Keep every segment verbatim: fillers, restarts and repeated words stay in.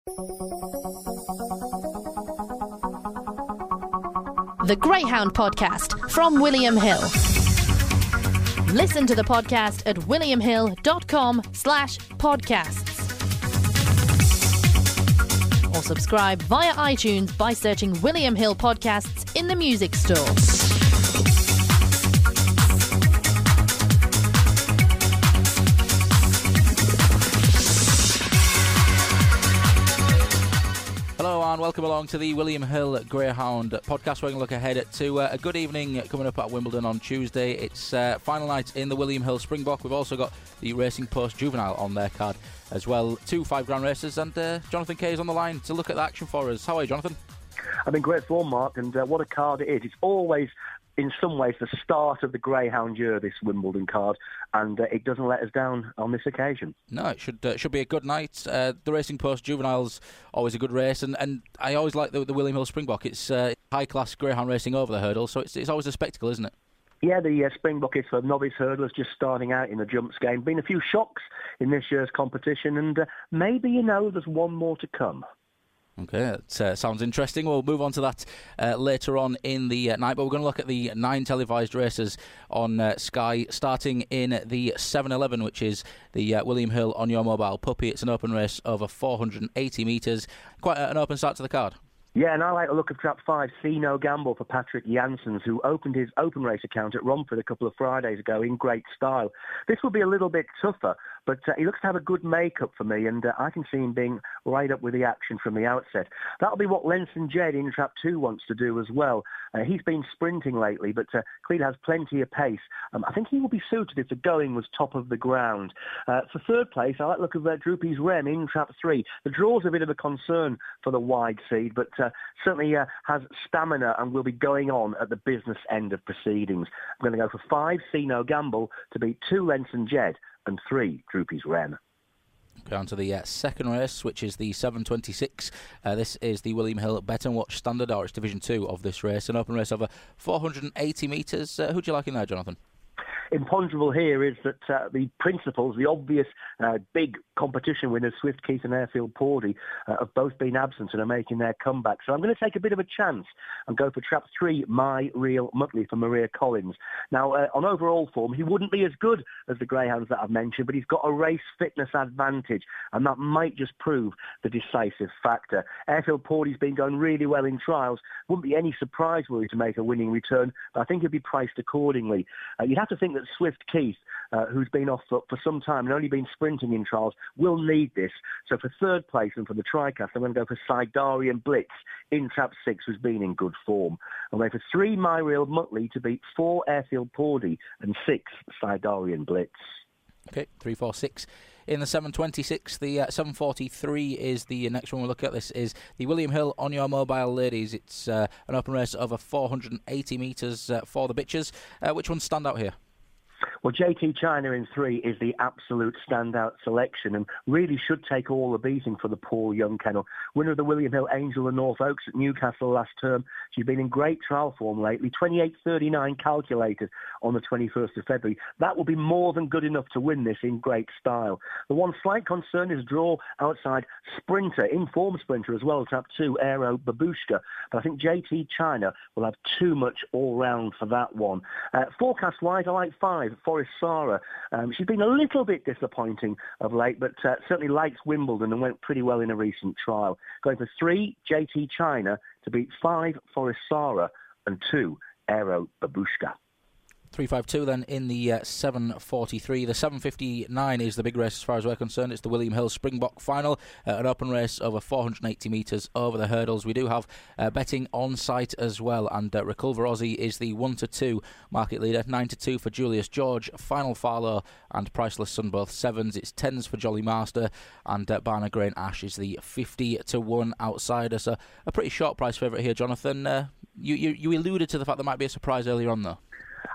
The Greyhound Podcast from William Hill. Listen to the podcast at williamhill.com slash podcasts. Or subscribe via iTunes by searching William Hill Podcasts in the music store. Hello and welcome along to the William Hill Greyhound podcast. We're going to look ahead to uh, a good evening coming up at Wimbledon on Tuesday. It's uh, final night in the William Hill Springbok. We've also got the Racing Post Juvenile on their card as well. Two five grand races, and uh, Jonathan Kay is on the line to look at the action for us. How are you, Jonathan? I'm in great form, Mark, and uh, what a card it is. It's always, in some ways, the start of the Greyhound year, this Wimbledon card, and uh, it doesn't let us down on this occasion. No, it should uh, should be a good night. Uh, the Racing Post Juvenile's always a good race, and, and I always like the, the William Hill Springbok. It's uh, high-class greyhound racing over the hurdle, so it's, it's always a spectacle, isn't it? Yeah, the uh, Springbok is for novice hurdlers just starting out in the jumps game. Been a few shocks in this year's competition, and uh, maybe, you know, there's one more to come. Okay, that uh, sounds interesting. We'll move on to that uh, later on in the uh, night, but we're going to look at the nine televised races on uh, Sky, starting in the seven eleven, which is the uh, William Hill On Your Mobile Puppy. It's an open race over four hundred eighty metres. Quite a, an open start to the card. Yeah, and I like the look of trap five, See No Gamble for Patrick Janssens, who opened his open race account at Romford a couple of Fridays ago in great style. This will be a little bit tougher, but uh, he looks to have a good make-up for me, and uh, I can see him being right up with the action from the outset. That'll be what Lenson Jed in trap two wants to do as well. Uh, he's been sprinting lately, but uh, clearly has plenty of pace. Um, I think he will be suited if the going was top of the ground. Uh, for third place, I like the look of uh, Droopy's Rem in trap three. The draw's a bit of a concern for the wide seed, but uh, certainly uh, has stamina and will be going on at the business end of proceedings. I'm going to go for five, See No Gamble, to beat two, Lenson Jed, and three, Droopy's Rem. Go on to the uh, second race, which is the seven twenty-six. Uh, this is the William Hill Bet and Watch Standard, or it's Division two of this race. An open race over four hundred eighty metres. Uh, who do you like in there, Jonathan? Imponderable here is that uh, the principals, the obvious uh, big competition winners, Swift Keith and Airfield Pawdy, uh, have both been absent and are making their comeback. So I'm going to take a bit of a chance and go for trap three, My Real Muttley for Maria Collins. Now, uh, on overall form, he wouldn't be as good as the greyhounds that I've mentioned, but he's got a race fitness advantage, and that might just prove the decisive factor. Airfield Pawdy's been going really well in trials. Wouldn't be any surprise, really, to make a winning return, but I think he'll be priced accordingly. Uh, you'd have to think that Swift Keith, uh, who's been off for, for some time and only been sprinting in trials, will need this. So for third place and for the TriCast, I'm going to go for Sidarian Blitz in trap six, who's been in good form. I'm going for three, My Real Muttley, to beat four, Airfield Pawdy, and six, Sidarian Blitz. Okay, three, four, six. In the seven twenty-six, the uh, seven forty-three is the next one we'll look at. This is the William Hill On Your Mobile Ladies. It's uh, an open race over four hundred eighty metres uh, for the bitches. Uh, which ones stand out here? Well, J T China in three is the absolute standout selection and really should take all the beating for the Paul Young kennel. Winner of the William Hill Angel of North Oaks at Newcastle last term. She's been in great trial form lately. twenty-eight thirty-nine calculated on the twenty-first of February. That will be more than good enough to win this in great style. The one slight concern is draw outside Sprinter, in-form Sprinter as well, trap two, Aero Babushka. But I think J T China will have too much all-round for that one. Uh, Forecast-wise, I like five, Forest Sarah. Um, she's been a little bit disappointing of late, but uh, certainly likes Wimbledon and went pretty well in a recent trial. Going for three, J T China, to beat five, Forest Sarah, and two, Aero Babushka. three five two then in the uh, seven forty-three. The seven fifty-nine is the big race as far as we're concerned. It's the William Hill Springbok Final, uh, an open race over four hundred eighty metres over the hurdles. We do have uh, betting on site as well, and uh, Reculver Aussie is the one to two market leader, nine to two for Julius George, Final Farlow and Priceless Sun both sevens. It's tens for Jolly Master, and uh, Barner Grain Ash is the fifty to one outsider. So a pretty short price favourite here, Jonathan. Uh, you, you, you alluded to the fact there might be a surprise earlier on though.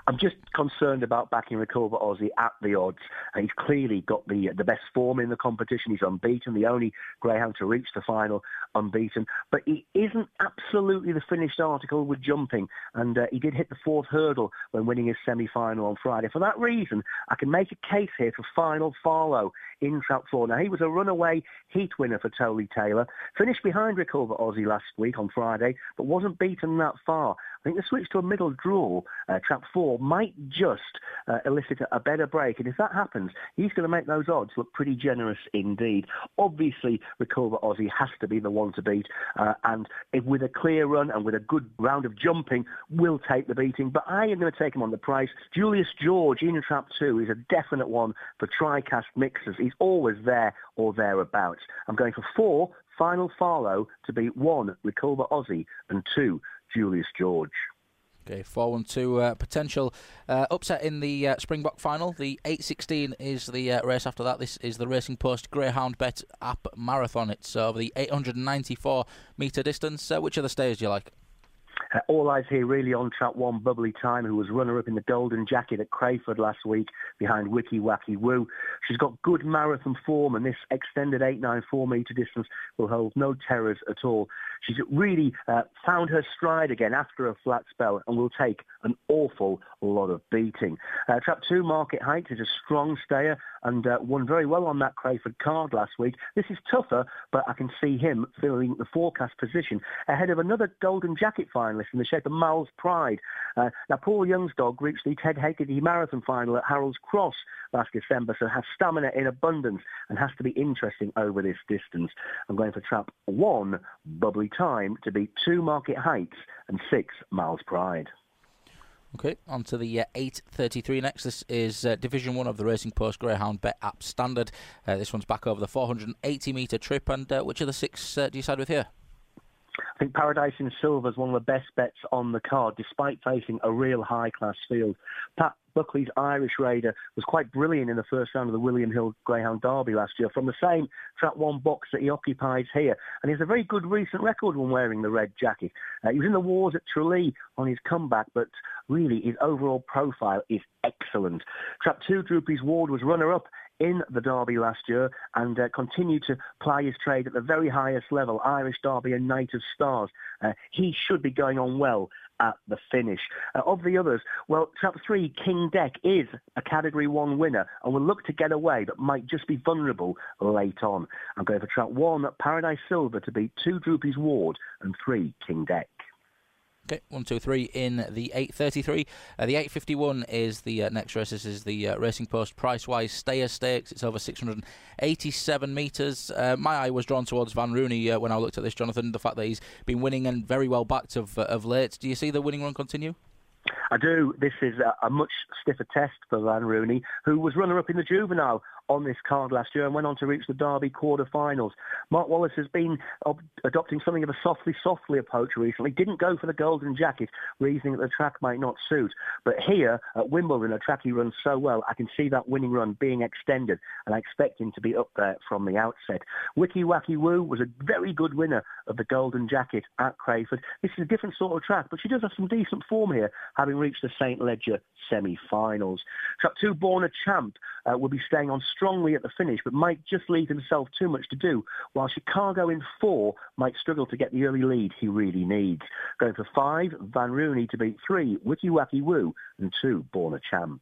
I'm just concerned about backing Recover Aussie at the odds. Uh, he's clearly got the the best form in the competition. He's unbeaten, the only greyhound to reach the final unbeaten. But he isn't absolutely the finished article with jumping, and uh, he did hit the fourth hurdle when winning his semi-final on Friday. For that reason, I can make a case here for Final Farlow in Trap four. Now, he was a runaway heat winner for Tolly Taylor, finished behind Recover Aussie last week on Friday, but wasn't beaten that far. I think the switch to a middle draw, uh, Trap four, might just uh, elicit a better break. And if that happens, he's going to make those odds look pretty generous indeed. Obviously, Recover Aussie has to be the one to beat. Uh, and if with a clear run and with a good round of jumping, will take the beating. But I am going to take him on the price. Julius George in Trap two is a definite one for tri-cast mixers. He's always there or thereabouts. I'm going for four, Final Farlow, to beat one, Recover Aussie, and two, Julius George. Okay, four one two uh, potential uh, upset in the uh, Springbok final. The eight sixteen is the uh, race after that. This is the Racing Post Greyhound Bet app marathon. It's over the eight hundred ninety-four metre distance. Uh, which of the stays do you like? Uh, all eyes here really on Trap one, Bubbly Time, who was runner-up in the Golden Jacket at Crayford last week behind Wiki Wacky Woo. She's got good marathon form, and this extended eight ninety-four metre distance will hold no terrors at all. She's really uh, found her stride again after a flat spell and will take an awful lot of beating. Uh, Trap two, Market Heights, is a strong stayer and uh, won very well on that Crayford card last week. This is tougher, but I can see him filling the forecast position ahead of another Golden Jacket finalist in the shape of Mal's Pride. Uh, now, Paul Young's dog reached the Ted Haggerty Marathon final at Harold's Cross last December, so has stamina in abundance and has to be interesting over this distance. I'm going for Trap one, Bubbly Time, to beat two, Market Heights, and six, Mal's Pride. Okay, on to the uh, eight thirty-three next. This is uh, Division one of the Racing Post Greyhound Bet app standard. Uh, this one's back over the four hundred eighty metre trip, and uh, which of the six uh, do you side with here? I think Paradise in Silver is one of the best bets on the card, despite facing a real high-class field. Pat Buckley's Irish Raider was quite brilliant in the first round of the William Hill Greyhound Derby last year from the same Trap one box that he occupies here. And he has a very good recent record when wearing the red jacket. Uh, he was in the wars at Tralee on his comeback, but really his overall profile is excellent. Trap two, Droopy's Ward, was runner-up in the Derby last year and uh, continued to ply his trade at the very highest level, Irish Derby and Knight of Stars. Uh, he should be going on well at the finish. Uh, of the others, well, Trap three, King Deck, is a Category one winner and will look to get away, but might just be vulnerable late on. I'm going for Trap one, Paradise Silver, to beat two, Droopy's Ward, and three, King Deck. Okay, one, two, three in the eight thirty-three. Uh, the eight fifty-one is the uh, next race. This is the uh, Racing Post Price-Wise Stayer Stakes. It's over six hundred eighty-seven metres. Uh, my eye was drawn towards Van Rooney uh, when I looked at this, Jonathan. The fact that he's been winning and very well backed of, uh, of late. Do you see the winning run continue? I do. This is a, a much stiffer test for Van Rooney, who was runner-up in the Juvenile on this card last year and went on to reach the Derby quarter-finals. Mark Wallace has been ob- adopting something of a softly-softly approach recently. Didn't go for the Golden Jacket, reasoning that the track might not suit. But here at Wimbledon, a track he runs so well, I can see that winning run being extended, and I expect him to be up there from the outset. Wiki Wacky Woo was a very good winner of the Golden Jacket at Crayford. This is a different sort of track, but she does have some decent form here, having reached the Saint Ledger semi-finals. Trap two, Born a Champ, uh, will be staying on strongly at the finish, but might just leave himself too much to do, while Chicago in four might struggle to get the early lead he really needs. Going for five, Van Rooney, to beat three, Wiki Wacky Woo, and two, Born a Champ.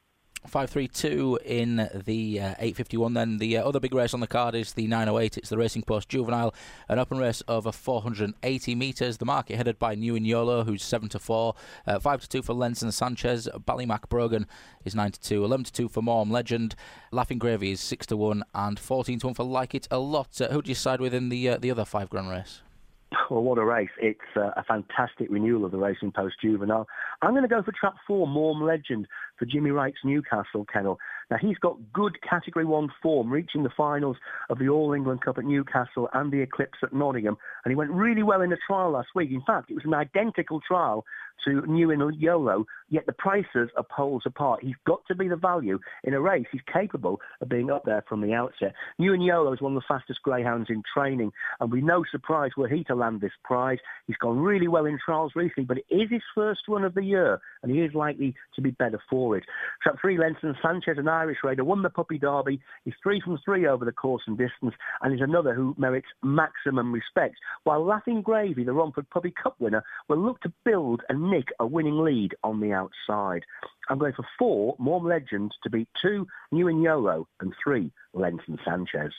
five three two in the uh, eight fifty-one. Then the uh, other big race on the card is the nine oh eight. It's the Racing Post Juvenile, an open race over four hundred eighty metres. The market headed by New in Yolo, who's seven to four, uh, five to two for Lenson Sanchez. Ballymac Brogan is nine to two, eleven to two for Morm Legend. Laughing Gravy is six to one, and fourteen to one for Like It a Lot. Uh, who do you side with in the uh, the other five grand race? Well, what a race. It's uh, a fantastic renewal of the Racing Post Juvenile. I'm going to go for Trap four, Morm Legend, for Jimmy Wright's Newcastle kennel. Now, he's got good Category one form, reaching the finals of the All England Cup at Newcastle and the Eclipse at Nottingham, and he went really well in the trial last week. In fact, it was an identical trial to Nguyen Yolo, yet the prices are poles apart. He's got to be the value in a race. He's capable of being up there from the outset. Nguyen Yolo is one of the fastest greyhounds in training, and we're no surprise were he to land this prize. He's gone really well in trials recently, but it is his first run of the year, and he is likely to be better for it. Trap three, Lenson Sanchez, an Irish raider, won the Puppy Derby. He's three from three over the course and distance, and is another who merits maximum respect. While Laughing Gravy, the Romford Puppy Cup winner, will look to build and nick a winning lead on the outside. I'm going for four, More Legend, to beat two, Nguyen Yolo, and three, Lenson Sanchez.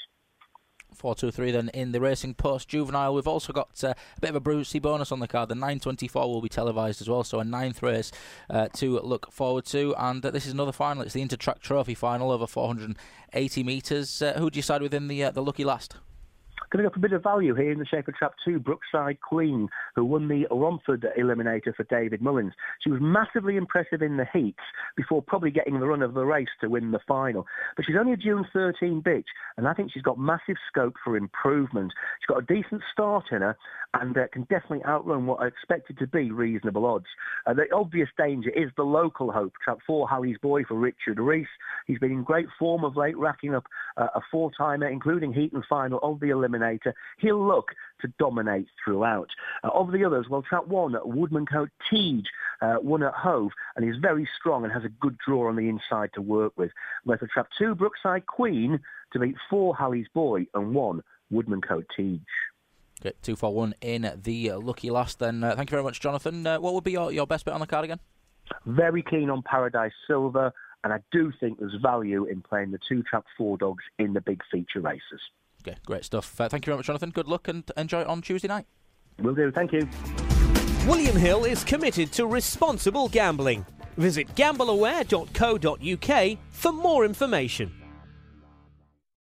four two three then in the Racing Post Juvenile. We've also got uh, a bit of a Brucey bonus on the card. The nine twenty-four will be televised as well, so a ninth race uh, to look forward to. And uh, this is another final. It's the Intertrack Trophy final over four hundred eighty metres. Uh, who do you side with in the, uh, the lucky last? Going to go for a bit of value here in the shape of Trap two, Brookside Queen, who won the Romford Eliminator for David Mullins. She was massively impressive in the heats before probably getting the run of the race to win the final. But she's only a June thirteen bitch, and I think she's got massive scope for improvement. She's got a decent start in her and uh, can definitely outrun what are expected to be reasonable odds. Uh, the obvious danger is the local hope, Trap four, Halley's Boy for Richard Rees. He's been in great form of late, racking up uh, a four-timer, including heat and final of the Eliminator. He'll look to dominate throughout. Uh, of the others, well, Trap one, Woodmancote Teege, uh, won at Hove, and he's very strong and has a good draw on the inside to work with. Where for Trap two, Brookside Queen, to beat four, Halley's Boy, and one, Woodmancote Teege. Okay, two four one in the uh, lucky last then. Uh, thank you very much, Jonathan. Uh, what would be your, your best bet on the card again? Very keen on Paradise Silver, and I do think there's value in playing the two Trap four dogs in the big feature races. Okay, great stuff. Uh, thank you very much, Jonathan. Good luck and enjoy it on Tuesday night. Will do, thank you. William Hill is committed to responsible gambling. Visit gamble aware dot co dot uk for more information.